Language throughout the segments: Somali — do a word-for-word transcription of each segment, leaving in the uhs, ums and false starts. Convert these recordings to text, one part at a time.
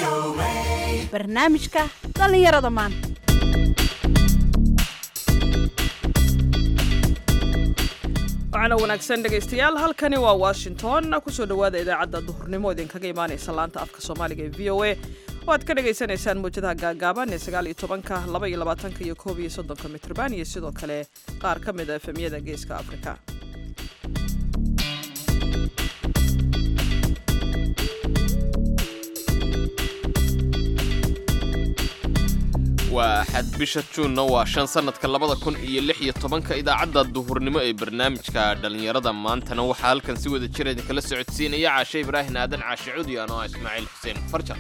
barnaamijka dhalinyarada maanta. waxaana wanaagsan dhegaystayaal halkani waa Washington kusoo dhawaada idaacadda duhurnimo idinkaga imaanaysa laanta afka Soomaaliga ee V O A oo aad ka dhageysanaysaan muujadaha gaagaaban ee sagaal iyo tobanka, laba iyo labaatanka iyo koob iyo soddonka mitirban iyo sidoo kale qaar ka mid ah efemyada geeska Afrika. waa xad bisha Juunna waa shan sanadka labada kun iyo lix iyo tobanka idaacadda duhurnimo ee barnaamijka dhalinyarada maantana waxaa halkan si wada jir idin kala socodsiinaya Caashe Ibraahin Aadan Caashe Cudi iyo Ismaaciil Xuseen Farjar.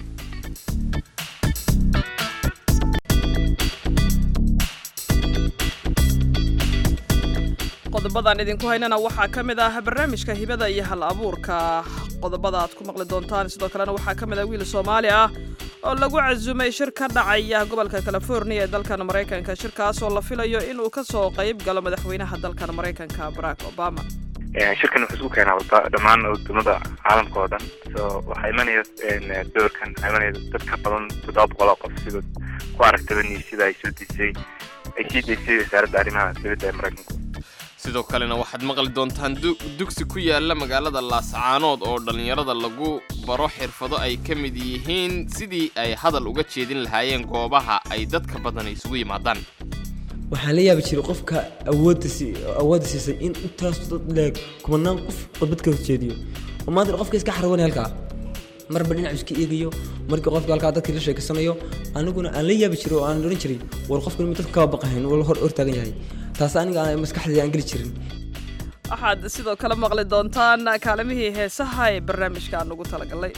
qodobadan idinku haynana waxaa ka mid ah barnaamijka hibada iyo hal abuurka. qodobada aad ku maqli doontaan sidoo kalena waxaa ka mid ah wiil Soomaali ah oo lagu cazumay shir ka dhacaya gobolka California ee dalkan Mareykanka. shirkaas oo la filayo inuu ka soo qayb galo madaxweynaha dalkan Mareykanka Barack Obama. shirkan wuxuu isku keenaa dhammaan wadamada caalamka oo dhan. so waxaa imanaya doorkan imanaya dad ka badan toddoba boqol oo qof sidoo ku aragtay sida ay soo disay ay sii disay wasaaradda arrimaha dibadda ee Mareykanka. sidoo kalena waxaad maqli doontaan dugsi ku yaala magaalada Laascaanood oo dhalinyarada lagu baro xirfado ay ka mid yihiin sidii ay hadal uga jeedin lahaayeen goobaha ay dadka badan isugu yimaadaan. waxaan la yaabi jiray qofka awoodisi awoodisiisay in intaas dad leeg kumanaan qof qodbad ka jeediyo oo maanta qofka iska xarwan halka marba dhinac iska eegayo markii qofka halka dadka la sheekaysanayo aniguna aan la yaabi jiray oo aan oran jiray war qofka inuu dadka ka baqayn wala hor hortaagan yahay taas aniga aan maskaxdayda aan gali jirin. waxaad sidoo kale maqli doontaan kaalimihii heesaha ee barnaamijka aan ugu talagalay.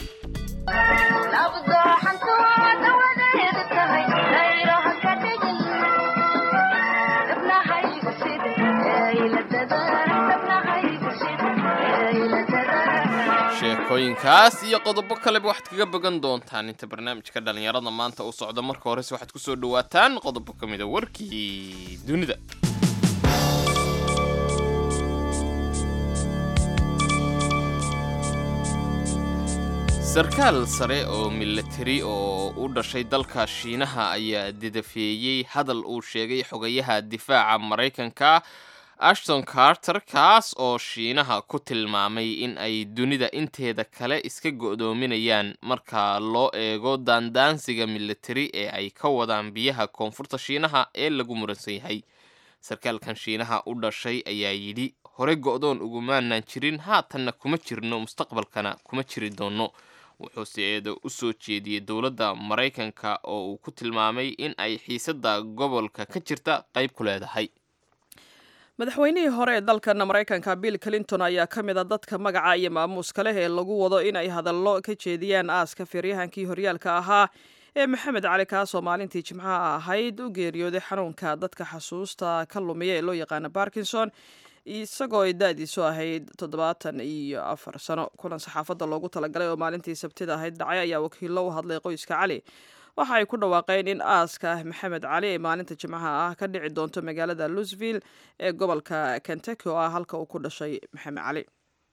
sheekooyinkaas iyo qodobo kaleba waxaad kaga bogan doontaan inta barnaamijka dhalinyarada maanta uu socdo. marka horese waxaad ku soo dhawaataan qodobo ka mid ah warkii dunida. sarkaal sare oo military oo u dhashay dalka Shiinaha ayaa didafeeyay hadal uu sheegay xogayaha difaaca Mareykanka Ashton Carter kaas oo Shiinaha ku tilmaamay in ay dunida inteeda kale iska go'doominayaan marka loo eego daandaansiga military ee ay ka wadaan biyaha koonfurta Shiinaha ee lagu muransan yahay. sarkaalkan Shiinaha u dhashay ayaa yidhi hore go'doon ugumaanaan jirin haatanna kuma jirno mustaqbalkana kuma jiri doono. wuxuu sideeda u soo jeediyay dowladda Mareykanka oo uu ku tilmaamay in ay xiisadda gobolka ka jirta qayb ku leedahay. madaxweynihii hore ee dalkan Mareykanka Bill Clinton ayaa ka mid ah dadka magaca iyo maamuuska leh ee lagu wado in ay hadallo ka jeediyaan aaska feeryahankii horyaalka ahaa ee Maxamed Cali kaas oo maalintii Jimcaha ahayd u geeriyooday xanuunka dadka xasuusta ka lumiya ee loo yaqaan Parkinson isagoo ay da'diisu ahayd toddobaatan iyo afar sano. kulan saxaafadda loogu talagalay oo maalintii Sabtida ahayd dhacay ayaa wakiillo u hadlay qoyska Cali. waxa ay ku dhawaaqeen in aaska Maxamed Cali ee maalinta Jimcaha ah ka dhici doonto magaalada Louisville ee gobolka Kentucky oo ah halka uu ku dhashay Maxamed Cali.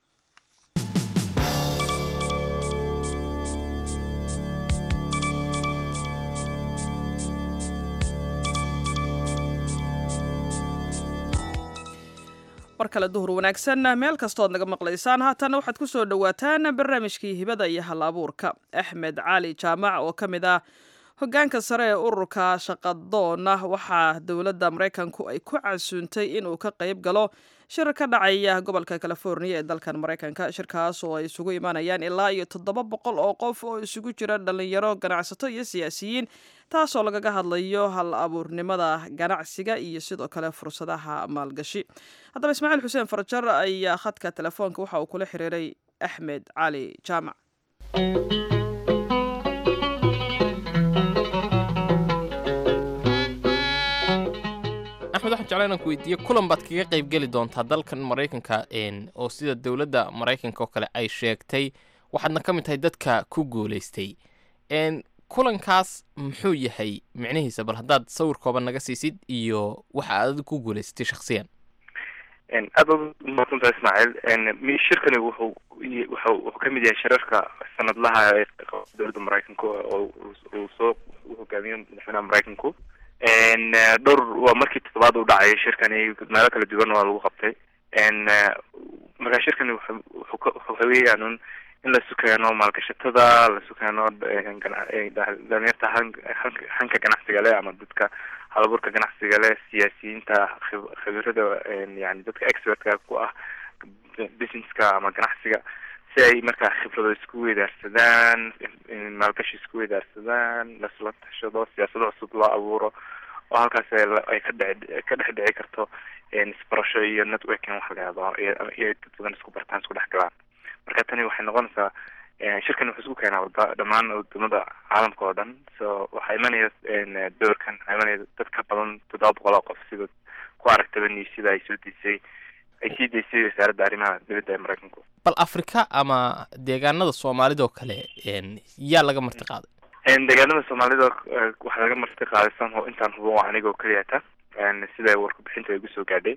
mar kale duhur wanaagsan meel kastood naga maqlaysaan. haatan waxaad ku soo dhawaataan barnaamijkii hibada iyo hal abuurka. Axmed Cali Jaamac oo ka mid ah hoggaanka sare ee ururka shaqadoona waxaa dowladda Mareykanku ay ku casuuntay inuu ka qayb galo shir ka dhacaya gobolka California ee dalkan Mareykanka. shirkaas oo ay isugu imaanayaan ilaa iyo toddoba boqol oo qof oo isugu jira dhalinyaro, ganacsato iyo siyaasiyiin, taasoo lagaga hadlayo hal abuurnimada ganacsiga iyo sidoo kale fursadaha maalgashi. haddaba Ismaaciil Xuseen Farjar ayaa khadka telefoonka waxa uu kula xiriiray Axmed Cali Jaamac. axmed waxaan jeclaan inaan ku weydiiyo kulan baad kaga qayb geli doontaa dalkan Mareykanka oo sida dowladda Mareykanka oo kale ay sheegtay waxaadna ka mid tahay dadka ku guulaystay. kulankaas muxuu yahay micnihiisa bal haddaad sawir kooban naga siisid iyo waxa aad ku guulaysatay shakhsiyan. aad umaadsantaha ismaaciil shirkani wuxuu wuxuu wuxuu kamid yahay shirarka sanadlaha ee dowladda maraykanka oo uu soo u hogaamiyo madaxweynaha maraykanku dhowr waa markii toddobaad u dhacay shirkani meelo kala duwan waa lagu qabtay markaa shirkani wuxuu wuxuu weeyaan in la sukeeno maalgashatada la sukeeno dhalinyarta hanka ganacsiga leh ama dadka halaburka ganacsiga leh siyaasiyiinta khibirada yani dadka expertka ku ah businesska ama ganacsiga si ay markaa khibrado isku weydaarsadaan maalgashi isku weydaarsadaan lasla tashado siyaasado cusub loo abuuro oo halkaas ay ka dhe ka dhex dhici karto isbarasho iyo networking wax la yihahdo iyo dad badan isku bartaan isku dhex galaan marka tani waxay noqonaysaa shirkan wuxuu isku keenaa wada dhamaan wadamada caalamka oo dhan so waxaa imanaya doorkan waxaa imanaya dad ka badan toddoba boqol oo qof sida ku aragtaba niisida ay soo disay ay sii daysay wasaaradda arrimaha dibadda ee maraykanku bal afrika ama deegaanada soomaalida oo kale yaa laga marti qaaday deegaanada soomaalida waxaa laga marti qaaday sanho intaan hubo waa anigoo keliyata sida warkabixinta ay gusoo gaadhay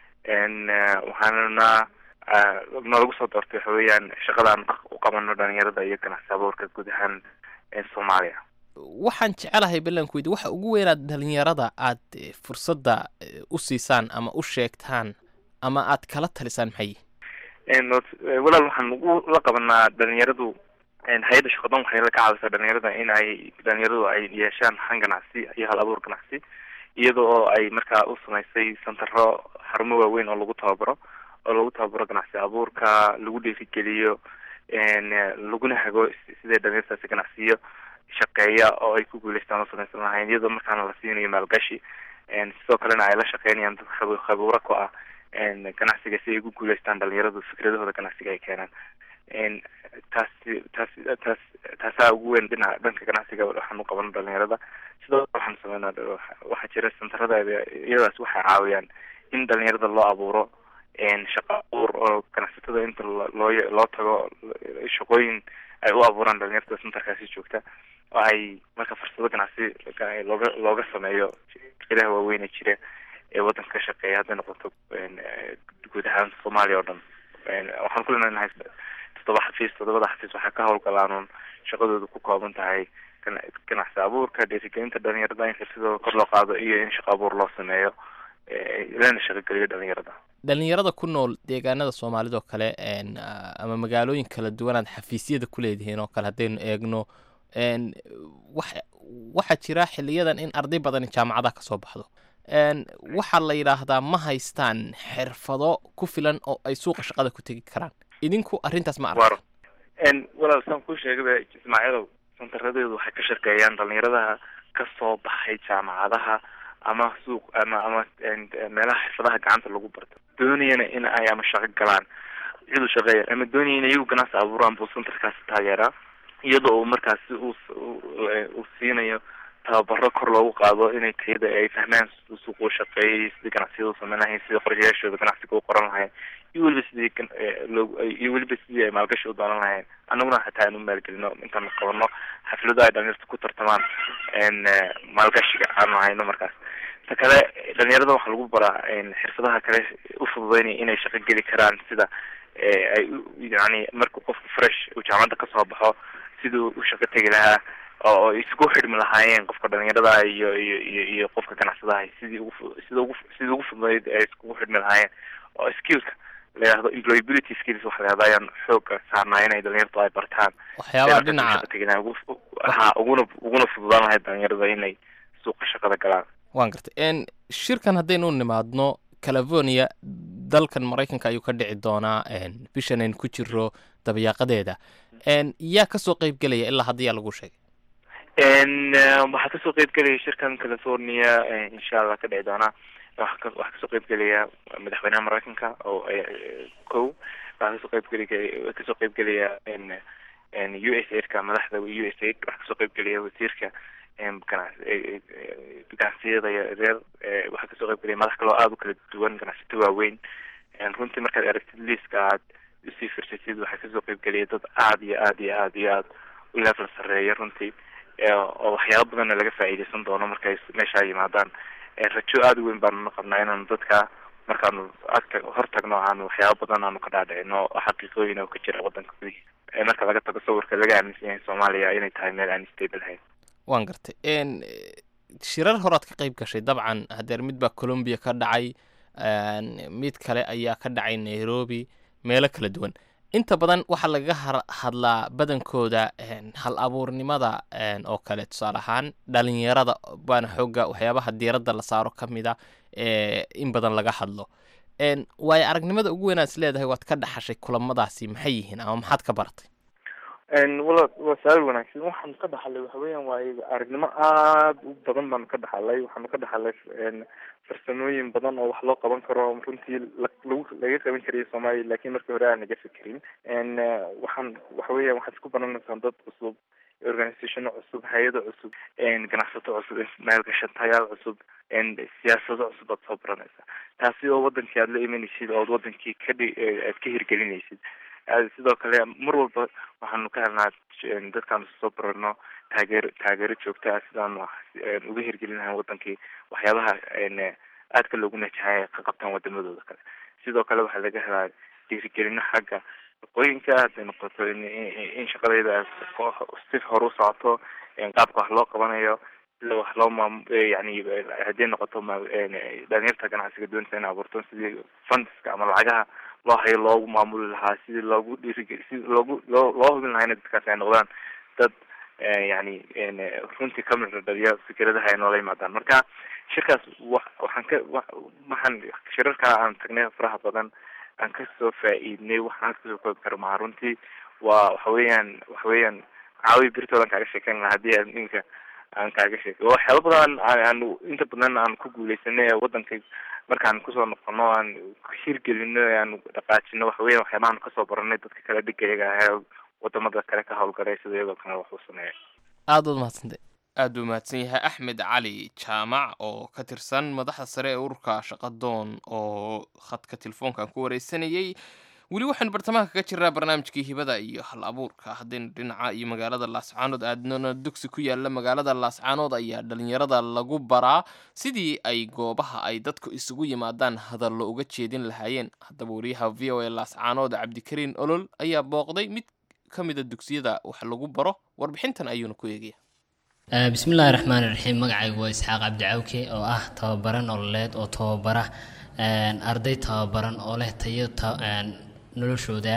waxaanana ma lagu soo doortay waxa weeyaan shaqadaan u qabano dhalinyarada iyo ganacsi abuurka guud ahaan soomaaliya waxaan jecelahay balankweydi waxa ugu weynaad dhalinyarada aad fursadda u siisaan ama u sheegtaan ama aad kala talisaan maxay walaal waxaan ugu la qabanaa dhalinyaradu hay-adda shaqadoon waxay la ka caawisaa dhalinyarada in ay dhalinyaradu ay yeeshaan han ganacsi iyo hal abuur ganacsi iyada oo ay markaa u samaysay santaro xarumo waaweyn oo lagu tababaro oo lagu tababaro ganacsi abuurka lagu dhiirigeliyo laguna hago sidee dhalinyartaasi ganacsiyo shaqeeya oo ay ku guuleystaan oo samaysan lahayn iyadoo markaana la siinayo maalgashi sidoo kalena ay la shaqeynayaan dad khabiiro ku ah ganacsiga si ay ugu guuleystaan dhalinyaradu fikradahooda ganacsiga ay keenaan taasi taas taas taasaa ugu weyn dhinaca dhanka ganacsiga waxaan u qabano dhalinyarada sidoo kale waxaan sameynaa waxaa jira santaradeeda iyadaas waxay caawiyaan in dhalinyarada loo abuuro shaqo abuur oo ganacsatada inta loo loo tago shaqooyin ay u abuuraan dhalinyarta santarkaasi joogta oo ay marka fursado ganacsi looga looga sameeyo shirkadaha waaweyn ee jira ee waddanka ka shaqeeya hadday noqoto guud ahaan soomaaliya oo dhan waxaan ku leenahay toddoba xafiis toddobada xafiis waxaa ka howlgalaanuun shaqadooda ku kooban tahay ganacsi abuurka dhiirigelinta dhalinyarada in xirsidooda kor loo qaado iyo in shaqo abuur loo sameeyo lana shaqogeliyo dhalinyarada dhalinyarada ku nool deegaanada soomaalida oo kale ama magaalooyin kala duwanaad xafiisyada ku leedihiin oo kale haddaynu eegno waxaa jira xiliyadan in arday badani jaamacadaha kasoo baxdo waxaa la yidhaahdaa ma haystaan xirfado ku filan oo ay suuqa shaqada ku tegi karaan idinku arrintaas ma arka walaal saan kuu sheegaba ismaaciilow santaradeedu waxay ka shaqeeyaan dhalinyaradaha kasoo baxay jaamacadaha ama suuq ama ama meelaha xirfadaha gacanta lagu barto doonayana in ay ama shaqo galaan cidu shaqeeya ama doonaya in iyagu ganacsi abuuraan buu santarkaasi taageeraa iyadoo uu markaasi uu uu siinayo tababaro kor loogu qaado inay tayada ay fahmaan suuqu shaqeeyay sidii ganacsiyada u sameyn lahayn sidii qorshayaashooda ganacsiga u qoran lahayn iyo weliba sidii iyo weliba sidii ay maalgashi u doonan lahayn annaguna xataa aan u maalgelino intaan qabano xaflado ay dhalinyarta ku tartamaan maalgashiga aanu hayno markaas ta kale dhalinyarada waxaa lagu baraa xirfadaha kale u fududeynaya inay shaqo geli karaan sida ay yani markuu qofku fresh uu jaamacadda kasoo baxo siduu u shaqo tegi lahaa oo isku xidhmi lahaayeen qofka dhalinyarada iyo iyo iyo iyo qofka ganacsadaha sidii ugu sida ugu sidii ugu fududeyd ay iskugu xidhmi lahaayeen oo skillka la yidhahdo employability skills waxa la yidhahdaa ayaan xooga saarnaa inay dhalinyartu ay bartaan waxyaabaha dhinaca ha uguna uguna fududaan lahayd dhalinyarada inay suuqa shaqada galaan waan gartay shirkan haddaynu u nimaadno california dalkan maraykanka ayuu ka dhici doonaa bishan aynu ku jiro dabayaaqadeeda yaa kasoo qeyb gelaya ilaa hadda yaa lagu sheegay waxaa kasoo qeyb gelaya shirkan california insha allah ka dhici doonaa waxaa kasoo qeyb gelaya madaxweynaha maraykanka oo ko waxaa kasoo qeyb gelaya kasoo qeyb gelaya u s aidka madaxda u s aid waxaa kasoo qeyb gelaya wasiirka ganacsiyada yareer waxaa kasoo qeyb gelaya madax kaloo aada u kala duwan ganacsiyada waaweyn runtii markaad aragtid liiska aad usii firsatid waxaa kasoo qeyb gelaya dad aada iyo aada iyo aada iyo aada u level sareeya runtii oo waxyaaba badanna laga faa'iideysan doono markay meeshaa yimaadaan rajo aada u weyn baanuna qabnaa inaanu dadka markaanu adka hortagno aanu waxyaaba badan aanu ka dhaadhicino oo xaqiiqooyin oo ka jira wadanka gudihiisa marka laga tago sawirka laga aaminsan yahay Soomaaliya inay tahay meel aan stable ahayn. waan gartay een shirar horaad ka qayb gashay dabcan hadeer mid baa Colombia ka dhacay een mid kale ayaa ka dhacay Nairobi meelo kala duwan inta badan waxa laga hadlaa badankooda een hal abuurnimada een oo kale tusaale ahaan dhalinyarada baan xooga waxyaabaha diiradda la saaro kamida ee in badan laga hadlo een way aragnimada ugu weyn aad leedahay waad ka dhaxashay kulamadaasi maxay yihiin ama maxaad ka baratay een wala wasaal wanaagsan waxaan ka dhaxalay waxa weeyaan waa aragnimo aad u badan baan ka dhaxalay waxaan ka dhaxalay een farsamooyin badan oo wax loo qaban karo runtii lagu laga qaban karay Soomaaliya laakiin markii hore aan naga fikirin een waxaan waxa weeyaan waxaan isku baranaysaa dad cusub organization cusub hay'ado cusub een ganacsato cusub maalgashatayaal cusub een siyaasado cusub oo soo baranaysa taasi oo wadankii aad la imanaysid oo wadankii ka aad ka hirgelinaysid sidoo kale mar walba waxaanu ka helnaa dadkaan soo barano taageero taageero joogto ah sidaan uga hirgelinahay wadankii waxyaabaha aadka loogu najahay ka qabtaan wadamadooda kale sidoo kale waxaa laga helaa dhiirigelino xagga shaqooyinka hadday noqoto in shaqadayda si hor u socoto qaabka wax loo qabanayo sida wax loo maam yani hadday noqoto dhalinyarta ganacsiga doonta in abuurto sidii fundska ama lacagaha loo hayo loogu maamuli lahaa sidii loogu dhiirigeli sidii loogu loo loo hubin lahaa in dadkaas ay noqdaan dad yani runtii ka mid dhaliya fikradaha ay noola yimaadaan marka shirkaas waxaan ka waxaan shirarka aan tagnay faraha badan aan ka soo faa'iidnay waxaan ka soo koobi karo ma runtii waa waxa weeyaan waxa weeyaan caawi birtoodan kaaga sheekan lahaa haddii aan ninka aan kaaga sheekay waxyaaba badan aan inta badan aan ku guuleysanay wadanka markaan kusoo noqono aan hirgelino aan dhaqaajino waxa weeyaan waxyaabahan kasoo baranay dadka kala dhigayaga ah wadamada kale ka howlgalay sida iyadoo kale wax u sameeyay aad u mahadsantahay aad u mahadsan yahay Axmed Cali Jaamac oo ka tirsan madaxda sare ee ururka shaqadoon oo khadka telefoonka ku wareysanayay weli waxaan bartamaha kaga jiraa barnaamijkii hibada iyo hal abuurka haddeen dhinaca iyo magaalada Laascaanood aadnona dugsi ku yaala magaalada Laascaanood ayaa dhalinyarada lagu baraa sidii ay goobaha ay dadku isugu yimaadaan hadallo uga jeedin lahaayeen haddaba wariyaha V O A Laascaanood Cabdikariin Olol ayaa booqday mid kamida dugsiyada wax lagu baro warbixintan ayuuna ku eegaya bismillaahi raxmaani raxiim magacaygu waa Isxaaq Cabdi Cawke oo ah tababaran nololeed oo tababara arday tababaran oo leh tayo noloshooda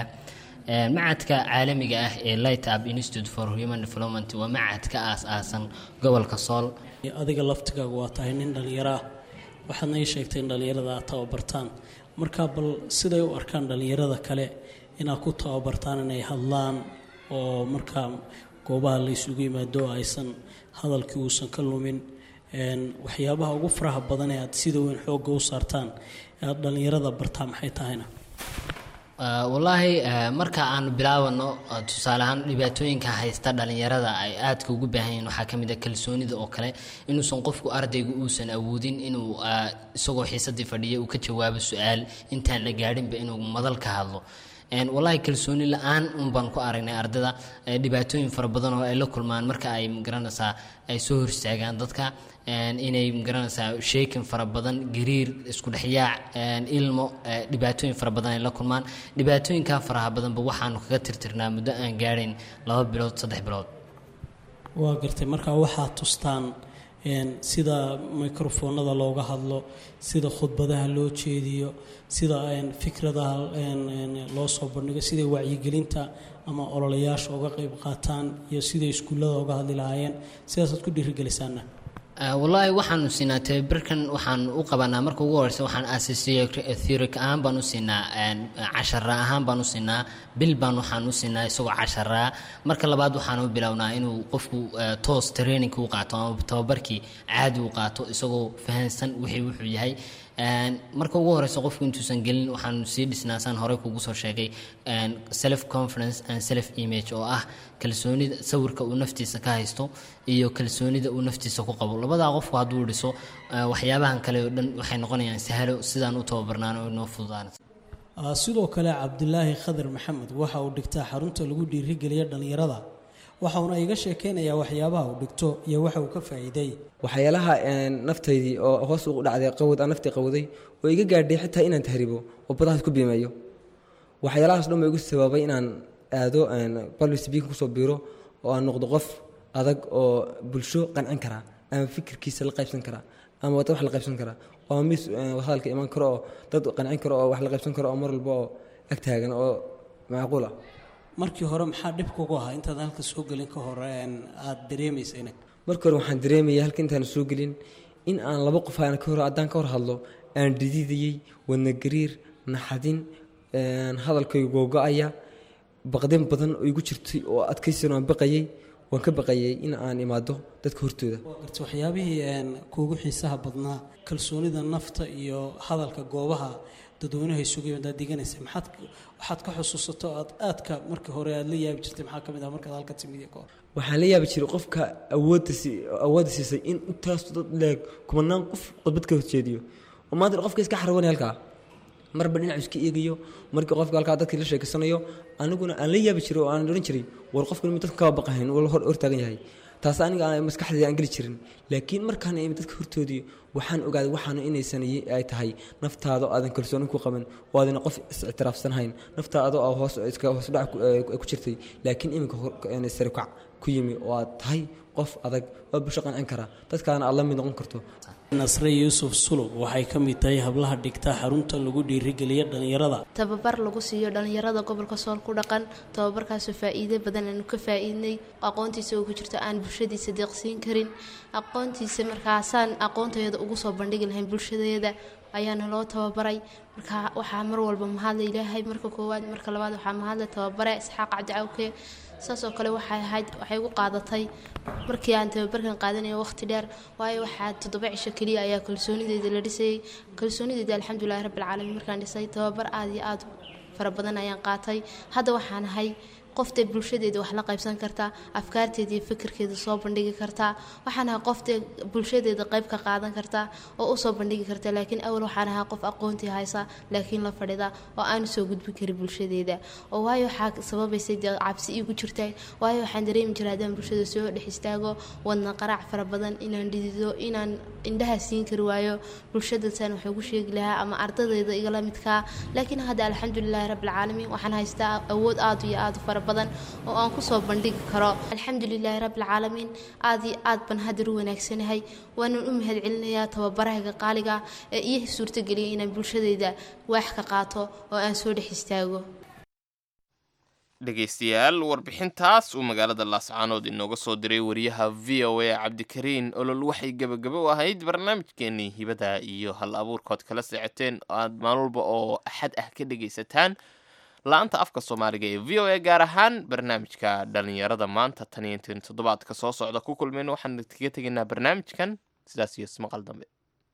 macadka caalamiga ah ee Light Up Institute for Human Development waa macadka aas-aasan gobolka Sool adiga laftigaagu waa tahay nin dhalinyaro ah waxaadna ii sheegtay in dhalinyarada aad tababartaan marka bal siday u arkaan dhalinyarada kale inaad ku tababartaan inay hadlaan oo markaa goobaha la isugu yimaado aysan hadalkii uusan ka lumin waxyaabaha ugu faraha badan ee aad sida weyn xoogga u saartaan aad dhalinyarada bartaa maxay tahayna wallaahi marka aan bilaawano tusaale ahaan dhibaatooyinka haysta dhalinyarada ay aadka ugu baahan yihiin waxaa ka mid ah kalsoonida oo kale inuusan qofku ardaygu uusan awoodin inuu isagoo xiisadii fadhiya uu ka jawaabo su-aal intaan la gaadhinba inuu madal ka hadlo wallaahi kalsooni la-aan un baan ku aragnay ardayda dhibaatooyin fara badan oo ay la kulmaan marka ay magaranaysaa ay soo horstaagaan dadka inay magaranaysaa sheekin fara badan gariir isku dhexyaac ilmo dhibaatooyin fara badan ay la kulmaan dhibaatooyinkaa faraha badanba waxaanu kaga tirtirnaa muddo aan gaadhayn laba bilood saddex bilood waa gartay markaa waxaad tustaan sida microfoonada looga hadlo sida khudbadaha loo jeediyo sida fikradaha loo soo bandhigo sida wacyigelinta ama ololayaasha uga qayb qaataan iyo sida iskuullada uga hadli lahaayeen sidaasaad ku dhiirigelisaana wallaahi waxaanu siinaa tababarkan waxaan u qabanaa marka ugu horeysa waxaan aasasiyo theory ahaan baan u siinaa cashara ahaan baan u siinaa bil baan waxaan u siinaa isagoo cashara marka labaad waxaan u bilownaa inuu qofku toos training u qaato ama tababarkii caadi u qaato isagoo fahansan wixii wuxuu yahay marka ugu horeysa qofku intuusan gelin waxaan sii dhisnaa saan horey kugu soo sheegay self confidence and self image oo ah kalsoonida sawirka uu naftiisa ka haysto iyo kalsoonida uu naftiisa ku qabo labada qofku hadduu dhiso waxyaabahan kale oo dhan waxay noqonayaan sahalo sidaan u tababarnaan oo noo fududaan sidoo kale Cabdulaahi Khadar Maxamed waxa uu dhigtaa xarunta lagu dhiirigeliyo dhalinyarada waxauna iga sheekeynayaa waxyaabaha uu dhigto iyo waxa uu ka faa'iiday. waxyaalaha naftaydii oo hoos ugu dhacday qawad aan naftii qawday oo iga gaadhay xitaa inaan tahribo oo badahaas ku biimeeyo. waxyaalahaas dhan ma igu sababay inaan aado public speaking kusoo biiro oo aan noqdo qof adag oo bulsho qancin kara ama fikirkiisa la qaybsan kara ama wada wax la qaybsan kara oo mis hadalka iman karo oo dad qancin karo oo wax la qaybsan karo oo mar walba oo ag taagan oo macquul ah. markii hore maxaa dhib kugu ahaa intaad halka soo gelin ka hor aad dareemaysay inag markii hore waxaan dareemayay halka intaan soo gelin in aan laba qof aan ka hor adaan ka hor hadlo aan dhididayay wadna gariir naxadin hadalkaygu go'aya baqdin badan oo igu jirtay oo adkaysan oo baqayay waan ka baqayay in aan imaado dadka hortooda. garta waxyaabihii kuugu xiisaha badnaa kalsoonida nafta iyo hadalka goobaha dadweynaha isugu yimaada diganaysa maxaad waxaad ka xusuusato aad aadka markii hore aad la yaabi jirtay maxaa kamid ah markaad halka timid iyo koor waxaan la yaabi jiray qofka awoodda si awoodda siisay in intaas dad leeg kumanaan qof qodbad ka horjeediyo oo maanta qofka iska xarwanay halka marba dhinac iska eegayo markii qofka halka dadkii la sheekaysanayo aniguna aan la yaabi jiray oo aan oran jiray war qofku mid dadka ka baqayn oo hor hor taagan yahay taas aniga maskaxdayda aan gali jirin laakiin markaan ay dadka hortoodii waxaan ogaaday waxaan inaysan ay tahay naftaada aadan kalsooni ku qaban oo aadan qof is-ictiraafsanayn naftaada oo hoos iska hoos dhac ku jirtay laakiin iminka inay sare kac ku yimi oo aad tahay qof adag oo bulsho qancin kara dadkaana aad la mid noqon karto. nasre yuusuf sulub waxay ka mid tahay hablaha dhigta xarunta lagu dhiirigeliyo dhalinyarada tababar lagu siiyo dhalinyarada gobolka Sool ku dhaqan tababarkaas faa'iido badan aanu ka faa'iidnay aqoontiisa oo ku jirto aan bulshadiisa deeqsiin karin aqoontiisa markaasaan aqoonteeda ugu soo bandhigi lahayn bulshadeeda ayaana loo tababaray marka waxa mar walba mahad Ilaahay marka koowaad marka labaad waxa mahad tababare Isxaaq Cabdi Cawke saasoo kale waxay ahayd waxay ugu qaadatay markii aan tababarkan qaadanayo waqti dheer waayo waxa toddoba cisho kaliya ayaa kalsoonideeda la dhisay kalsoonideeda alxamdulillaah rabbil caalamiin markaan dhisay tababar aad iyo aad fara badan ayaan qaatay hadda waxaan ahay qofta bulshadeeda wax la qaybsan karta afkaarteeda iyo fikirkeeda soo bandhigi karta waxaan ahay qofta bulshadeeda qayb ka qaadan karta oo u soo bandhigi karta laakiin awal waxaan ahay qof aqoonti haysa laakiin la fadhida oo aan soo gudbi karin bulshadeeda oo waayo waxa sababaysay cabsi igu jirtay waayo waxaan dareemi jiray hadaan bulshada soo dhex istaago wadna qaraac fara badan inaan dhidido inaan indhaha siin kari waayo bulshada san wax ugu sheegi lahaa ama ardaydeeda igala midka laakiin hadda alxamdulillaah rabbil caalamiin waxaan haystaa awood aad iyo aad fara badan oo aan ku soo bandhigi karo alxamdulillaah rabbil caalamiin aad iyo aad ban hadar wanaagsanay waan u mahad celinayaa tababaraha qaaliga ee ii suurta galiyay inaan bulshadeeda wax ka qaato oo aan soo dhex istaago. dhegaystayaal warbixintaas uu magaalada Laascaanood inooga soo diray wariyaha V O A Cabdikariin olol waxay gabagabo u ahayd barnaamijkeennii hibada iyo hal abuurkood kala socoteen aad maalin walba oo axad ah ka dhegaysataan laanta afka Soomaaliga ee V O A gaar ahaan barnaamijka dhalinyarada maanta tan iyo toddobaadka soo socda ku kulmeen waxaan kaga tegaynaa barnaamijkan sidaas iyo ismaqal dambe.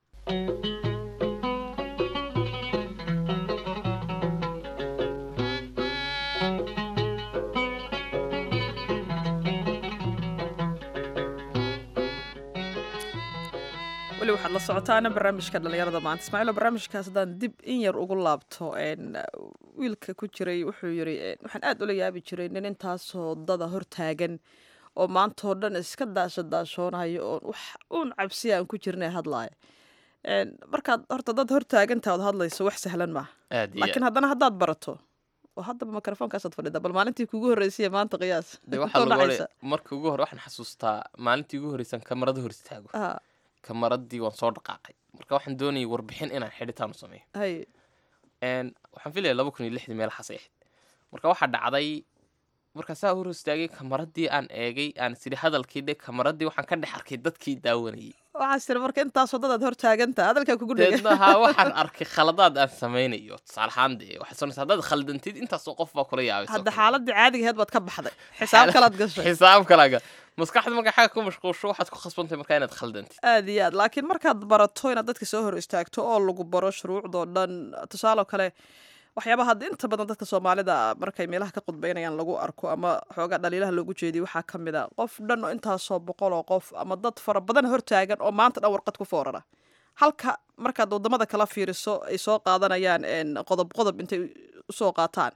weli waxaad la socotaana barnaamijka dhalinyarada maanta ismaaciilo barnaamijkaas haddaan dib in yar ugu laabto wiilka ku jiray wuxuu yiri waxaan aad ula yaabi jiray nin intaasoo dada hortaagan oo maantoo dhan iska daasha daashoonayo oo wax uun cabsiya aan ku jirnay hadlaaya markaad horta dad hortaagantaa ood hadlayso wax sahlan maaha laakiin haddana haddaad barato oo haddaba mikrofonkaasaad fadhida bal maalintii kugu horreysay maanta qiyaas marka ugu hore waxaan xasuustaa maalintii ugu horreysan kamarada hor istaago kamaradii waan soo dhaqaaqay marka waxaan doonayay warbixin inaan xidhitaan u sameeyo waxaan filaya laba kun iyo lixdii meel xasay ahayd marka waxaa dhacday markaasaa hor istaagay kamaradii aan eegay aan sidhi hadalkii dhe kamaradii waxaan ka dhex arkay dadkii daawanayay waxaa sira marka intaasoo dadaad hor taagantaa hadalkaa kugu dhegay deednaha waxaan arkay khaladaad aan samaynayo tusaale ahaan dee waxaad sonaysaa haddaad khaldantid intaasoo qof baa kula yaabay hadda xaaladii caadiga aheed baad ka baxday xisaab kalaad gashay xisaab kalaga maskaxda markaa xagga ku mashquulsho waxaad ku khasbantahay markaa inaad khaldantid aad iyo aad laakiin markaad barato inaad dadka soo hor istaagto oo lagu baro shuruucdoo dhan tusaale kale waxyaabaha hadda inta badan dadka Soomaalida markay meelaha ka qudbeynayaan lagu arko ama xoogaa dhaliilaha loogu jeediyo waxaa ka mid ah qof dhan oo intaasoo boqol oo qof ama dad fara badan hortaagan oo maanta dhan warqad ku foorara halka markaad wadamada kala fiiriso ay soo qaadanayaan qodob qodob intay usoo qaataan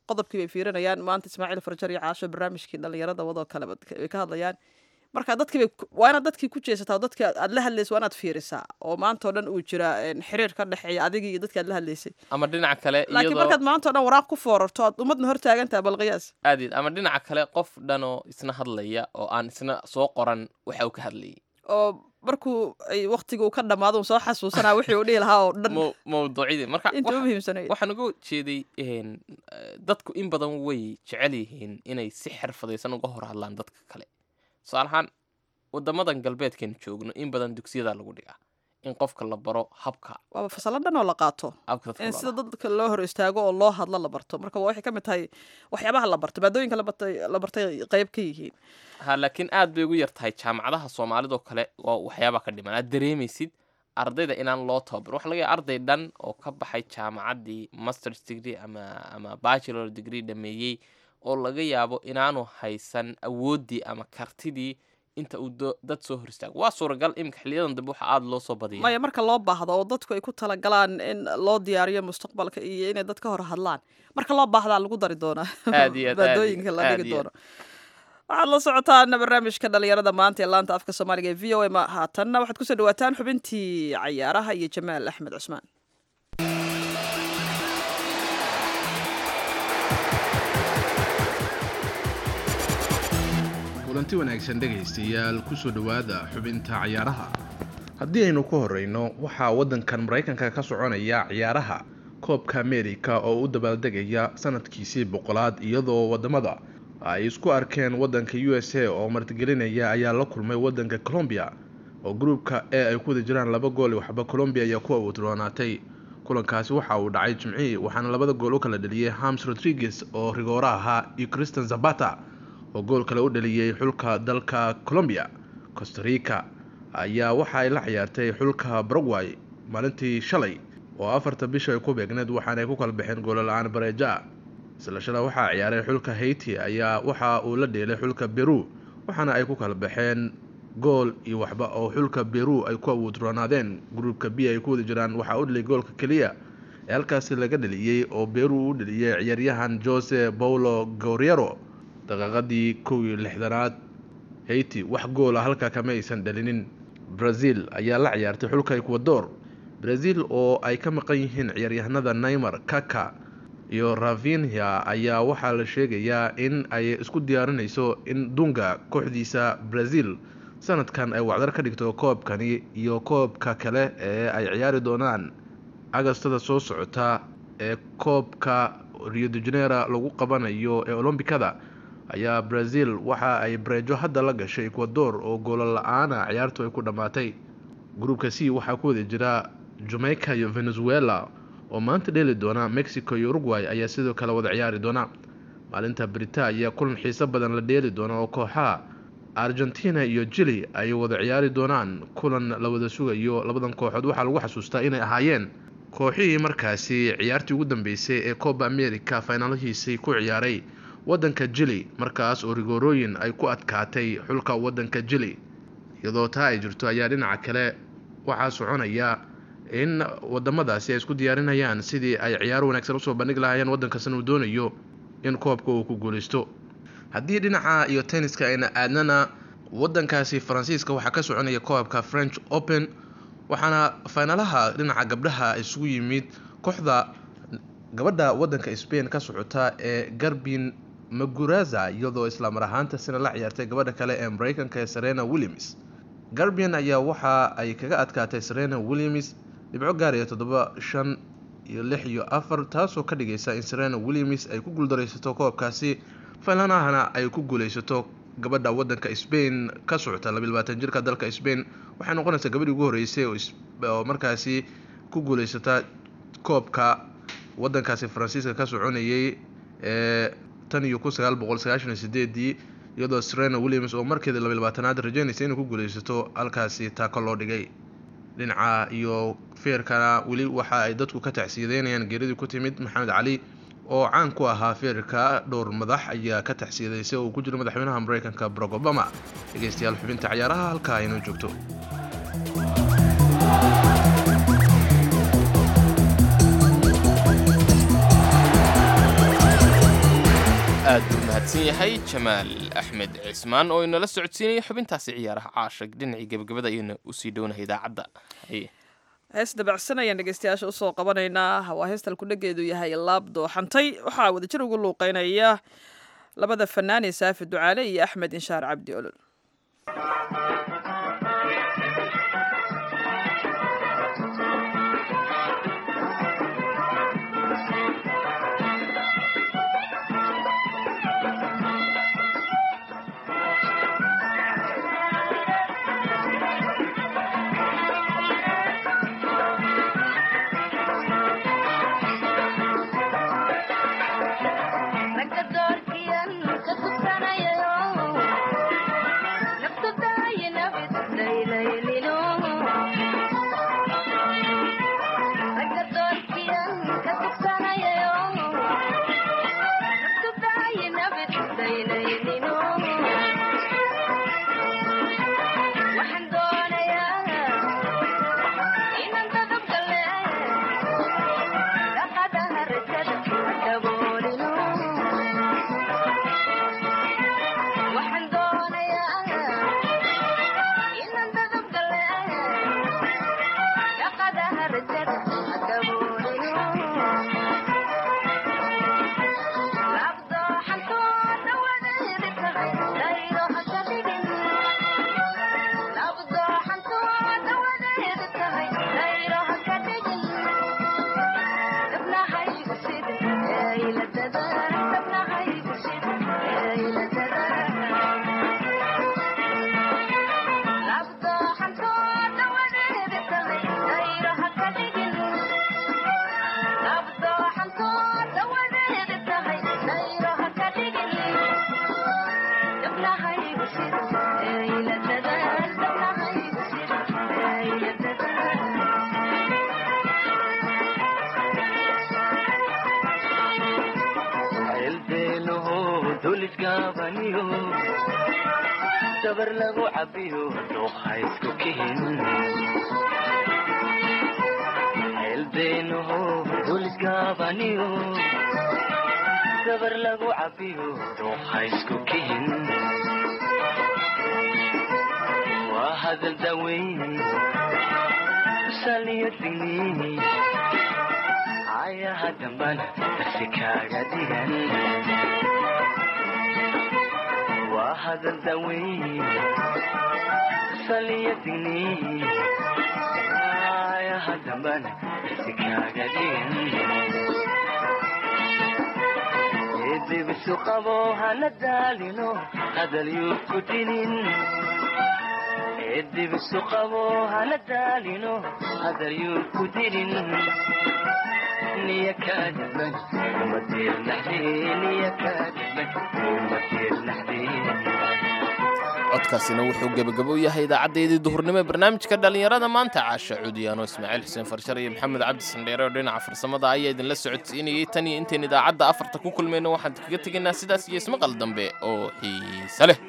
qodobkii bay fiirinayaan maanta ismaaciil farjar iyo caasho barnaamijkii dhalinyarada wadoo kale bay ka hadlayaan marka dadkii bay waa inaad dadkii ku jeesataa oo dadkii aad la hadlaysa waa inaad fiirisaa oo maanta oo dhan uu jira xiriir ka dhexeeya adigii iyo dadkii aad la hadlaysay ama dhinaca kale laakiin markaad maanta oo dhan waraaq ku foorarto aad ummadna hor taagantaha balqiyaas aadid ama dhinaca kale qof dhanoo isna hadlaya oo aan isna soo qoran waxa uu ka hadlayay oo markuu ay waqtiga uu ka dhamaado uu soo xasuusanaa wixii uu dhihi lahaa oo dhan mawduucidii marka inta u muhiimsanay waxaan uga jeeday dadku in badan way jecel yihiin inay si xirfadaysan uga hor hadlaan dadka kale tusaale ahaan wadamadan galbeedkan joogno in badan dugsiyada lagu dhigaa in qofka la baro habka waaba fasalo dhan oo la qaato in sida dadka loo hor istaago oo loo hadlo la barto marka waa waxay ka mid tahay waxyaabaha la barto maadooyinka la bartay la bartay qayb ka yihiin ha laakiin aad bay ugu yar tahay jaamacadaha soomaalida oo kale waa waxyaabaha ka dhiman aad dareemaysid ardayda inaan loo tababar waxa laga yaabaa arday dhan oo ka baxay jaamacaddii master's degree ama ama bachelor degree dhameeyey oo laga yaabo inaanu haysan awooddii ama kartidii inta uu dad soo hor istaago waa suuragal imika xiliyadan dambe waxa aada loo soo badiya maya marka loo baahdo oo dadku ay ku talagalaan in loo diyaariyo mustaqbalka iyo inay dad ka hor hadlaan marka loo baahdaa lagu dari doonaa maadooyinka la dhigi doono waxaad la socotaan barnaamijka dhalinyarada maanta ee laanta afka soomaaliga ee v o a ma haatanna waxaad kusoo dhawaataan xubintii cayaaraha iyo jamaal axmed cusmaan kulanti wanaagsan dhegaystayaal kusoo dhowaada xubinta ciyaaraha haddii aynu ku horeyno waxaa waddankan maraykanka ka soconaya ciyaaraha koobka america oo u dabaaldegaya sanadkiisii boqolaad iyadoo wadamada ay isku arkeen waddanka u s a oo martigelinaya ayaa la kulmay waddanka colombia oo gruubka e ay ku wada jiraan laba gool waxba colombia ayaa ku awoodroonaatay kulankaasi waxa uu dhacay jimcihii waxaana labada gool u kala dhaliyey hams rodriguez oo rigoora ahaa iyo christian zabata oo gool kale u dhaliyey xulka dalka colombia. costa rica ayaa waxa ay la ciyaartay xulka paraguay maalintii shalay oo afarta bisha ay ku beegneed waxaana ay ku kala baxeen goolo la-aan bareeja isla shala waxaa ciyaaray xulka haiti ayaa waxa uu la dheelay xulka peru waxaana ay ku kala baxeen gool iyo waxba oo xulka peru ay ku awoodroonaadeen gruubka b ay ku wada jiraan waxaa u dhaliyay goolka keliya ee halkaasi laga dhaliyey oo peru u dhaliyay ciyaaryahan jose paulo guerrero daqiiqadii kow iyo lixdanaad. haiti wax goola halkaa kama aysan dhalinin. brazil ayaa la ciyaartay xulka ecuador. brazil oo ay ka maqan yihiin ciyaaryahanada neymar, kaka iyo rafinha ayaa waxaa la sheegayaa in ay isku diyaarinayso in dunga kooxdiisa brazil sanadkan ay wacdar ka dhigto koobkani iyo koobka kale ee ay ciyaari doonaan agostada soo socota ee koobka rio de janeiro lagu qabanayo ee olombikada ayaa brazil waxa ay bareejo hadda la gashay ecuador oo goolo la-aana ciyaartu ay ku dhammaatay. gruubka c waxaa ku wada jira jamaica iyo venezuela oo maanta dheeli doona. mexico iyo uruguay ayaa sidoo kale wada ciyaari doona. maalinta brita ayaa kulan xiiso badan la dheeli doona oo kooxaha argentina iyo chile ay wada ciyaari doonaan kulan la wada sugayo. labadan kooxood waxaa lagu xasuustaa inay ahaayeen kooxihii markaasi ciyaartii ugu dambeysay ee copa america finaalahiisii ku ciyaaray waddanka chile markaas oo rigoorooyin ay ku adkaatay xulka waddanka chile. iyadoo taa ay jirto ayaa dhinaca kale waxaa soconaya in wadamadaasi ay isku diyaarinayaan sidii ay ciyaar wanaagsan usoo bandhigi lahaayeen waddankasna uu doonayo in koobka uu ku guuleysto. haddii dhinaca iyo tenniska ayna aadnana waddankaasi faransiiska waxaa ka soconaya koobka french open waxaana finaalaha dhinaca gabdhaha isugu yimid kooxda gabadha waddanka spain ka socota ee garbin maguraza iyadoo islamar ahaantasina la ciyaartay gabadha kale ee mareykanka ee serena williams. garbian ayaa waxa ay kaga adkaatay serena williams dhibco gaaraya toddoba shan iyo lix iyo afar taasoo ka dhigaysa in serena williams ay ku guuldaraysato koobkaasi finaalahana ay ku guuleysato gabadha waddanka spain ka socota laba iyo labaatan jirka dalka spain waxay noqonaysaa gabadhii ugu horeysay oo markaasi ku guuleysata koobka waddankaasi faransiiska ka soconayay ee tan iyo kun sagaal boqol sagaashan iyo sideedii iyadoo serena williams oo markeeda laba iyo labaatanaad rajeynaysa inay ku guuleysato halkaasi taako loo dhigay. dhinaca iyo feerkana weli waxa ay dadku ka tacsiyadeynayaan geeridii ku timid maxamed cali oo caan ku ahaa feerka. dhowr madax ayaa ka tacsiyadeysay oo ku jira madaxweynaha mareykanka barack obama. dhegeystayaal xubinta ciyaaraha halkaa inoo joogto. mahadsan yahay jamaal axmed cismaan oo inala socodsiinaya xubintaasi ciyaaraha caashag dhinacii gebagabada ayayna usii dhownahay idaacadda hees dabacsan ayaan dhegeystayaasha usoo qabanaynaa waa heestal kudhageedu yahay laab dooxantay waxaa wadajir ugu luuqeynaya labada fanaan ee saafi ducaale iyo axmed inshaar cabdi olol dabar lagu cabiyo dooqa isku kihin eldeeno dulisgaabaniyo dabar lagu cabiyo dooqa isku kihin waa hadal daweyn saliyo digniini ayaha dambana darsi kaaga digan هذا الدوي صلي يدني يا هذا من سكاجين يدي بالسوق ابوها ندالينو هذا اليوكتين يدي بالسوق ابوها ندالينو هذا اليوكتين نيا كاذبا ومدير نحدين نيا كاذبا ومدير نحدين codkaasina wuxuu gebagabo yahay idaacadeedii duhurnimo ee barnaamijka dhalinyarada maanta caasha cuudiyaano ismaaciil xuseen farshar iyo maxamed cabdi sandheere oo dhinaca farsamada ayaa idinla socodsiinayay tan iyo intayn idaacadda afarta ku kulmayno waxaan kaga tegaynaa sidaas iyo ismaqal dambe oo xiise leh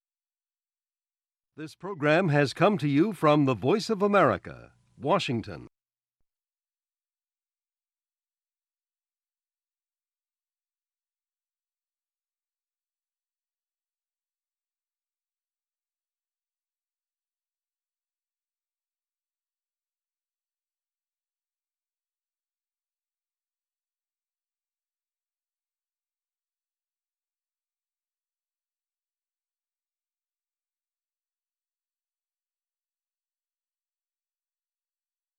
This program has come to you from the Voice of America, Washington.